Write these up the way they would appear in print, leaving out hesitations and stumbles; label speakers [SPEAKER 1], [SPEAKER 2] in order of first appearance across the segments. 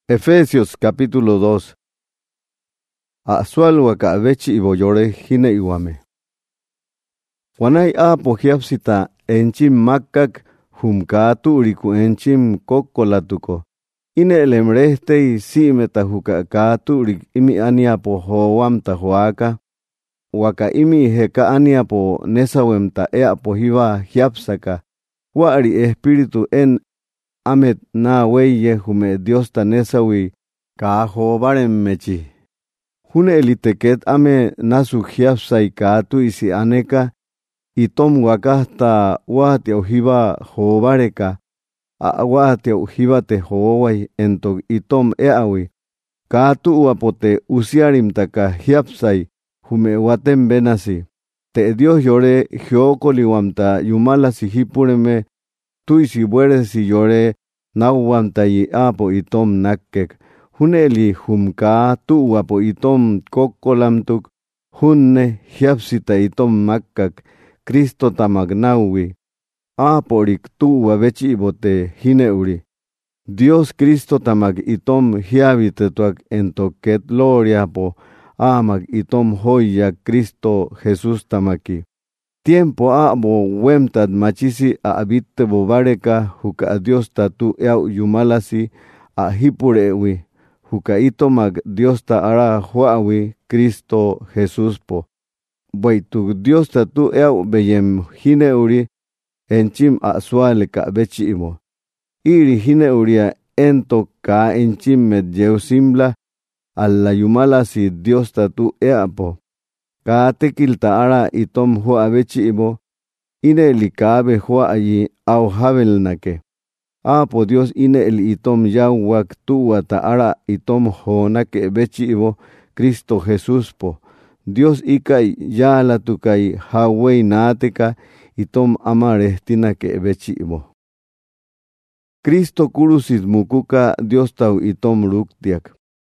[SPEAKER 1] Efesios capítulo 2. Asual waka vechi iboyore hine iwame. Wanay apo hiapsita enchim makak humkatu uriku enchim kokolatuko. Ine elemreste simeta hukakatu urik imi aniapo hoam tahuaka. Waka imi heka aniapo nesawemta eapo hiva hiapsaka. Wari espiritu en amet na weye hume Dios ta nesawi ka hobarem mechi. Hune eliteket ame nasu hiapsai katu isi aneka itom wakasta wati auhiba hobareka a wati auhiba te howai entok itom eawi katu uapote usiarim taka hiapsai hume watem benasi te Dios yore hiokoliwamta yumala si hipureme tuisi buere si yore nawamta yi apo itom nakkek huneli humka tu apo itom kokolamtuk hunne hiapsita itom makkak Kristo tamagnawi aporik tu wabechi bote hineuri Dios Kristo tamag itom hiabitetuak entoket gloria po amag itom hoya Kristo Jesús tamaki tiempo abo wemtad machisi a abitte bobareka huka Dios tatu eau yumalasi a hipurewi huka itomag Dios ta ara huawi Kristo Jesús po boitu Dios tatu eau beyem hineuri enchim a suale ka bechi imo iri hineuria ento ka enchim med yeusimla alla yumalasi Dios tatu eapo ka tekilta ara itom hua bechi ibo, ine li kabe hua allí au habelnake. Apo Dios ine el itom yawak tuwa ta ara itom honake bechi ibo, Cristo Jesús po. Dios ikai yala tukai hawei nateka itom amarestina ke bechi ibo. Cristo kurusis mukuka Dios tau itom ruktiak.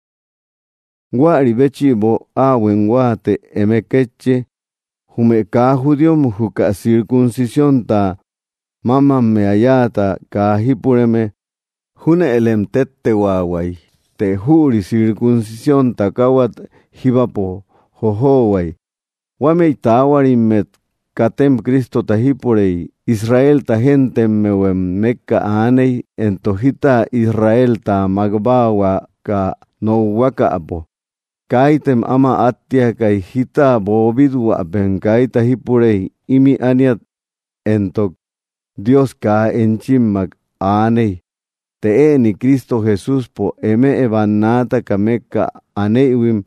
[SPEAKER 1] Wari bechi bo awen wate emekeche hume ka judiom huka circuncisión ta mama me ayata ka hipureme hune elem tette wawai te huri circuncisión ta kawat hibapo hohowai wame tawari met katem Cristo ta hipurei Israel ta gente mewem mekka anei entojita Israel ta magbawa ka no waka apo kaitem ama atia kai hita bobidua ben kaita hipurei imi aniat entok Dios ka enchimmak anei te ni Cristo Jesús po eme evanata kameka aneiwim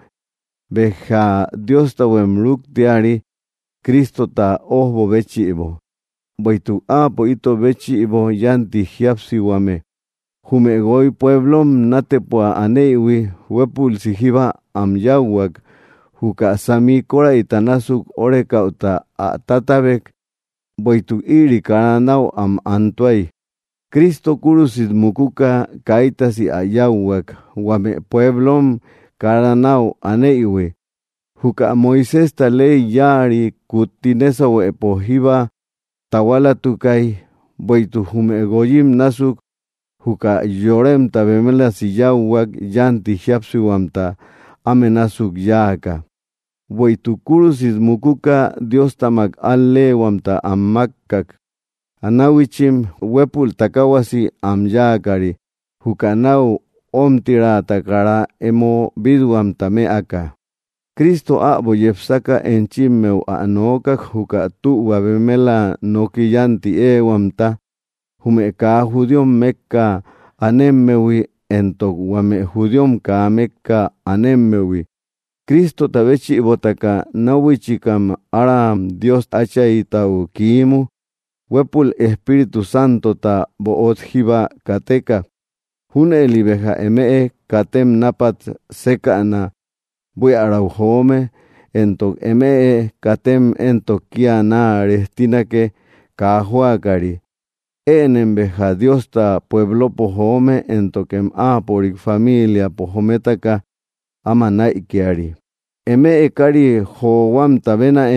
[SPEAKER 1] beja Dios ta wem ruk diari Cristo ta ohbo bechi ibo boitu apo ito bechi ibo yanti hiapsi wame hume goy pueblom natepua aneiwi wepul sihiba am yawak huka sami kora itanasuk oreka uta a tatabek boitu iri karanau am antuay Cristo kurusit mukuka kaitasi a yawak wame pueblom karanau aneiwi huka Moisés ta ley yari kutinesa wepo hiba tawala tukai boitu hume goyim nasuk huka yorem tabemela si yawak yanti hiapsiwamta amenasuk yaka. Boitu kurusis mukuka Dios tamak alle wamta ammakkak. Anawichim wepul takawasi am yakari. Huka nau omtira takara emo bidwamta meaka. Cristo abo yefsaka enchimmeu anokak huka tu wabemela nokiyanti wamta. Hume ka judiom mekka anemmewi entok wame judiom ka mekka anemmewi. Cristo tabechi botaka nawichikam aram Dios achai tau kimu. Wepul Espíritu Santo ta boot hiba kateka. Hune libeja emee katem napat seka na bui arauhome entok emee katem entok kia na restinake kahuakari. Enem beja Dios ta pueblo pohome entokem porik familia pohometaka amanai kiari. Eme ekari hoam tabena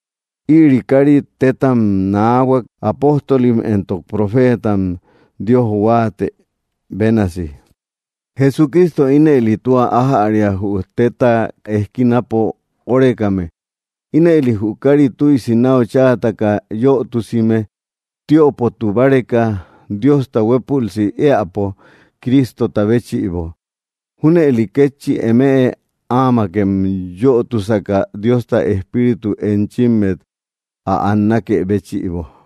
[SPEAKER 1] iri kari tetam nawak apostolim entok profetam Dios wate benasi. Jesucristo ine eli tua aha aria hu teta esquinapo orecame. Ine eli hu cari tu isinao chataka yo tusime tio potubareka Dios ta wepulsi eapo Cristo tabechi ibo. Hune eli kechi eme amakem yo tusaka Dios ta espíritu enchimet a annake bechi ibo.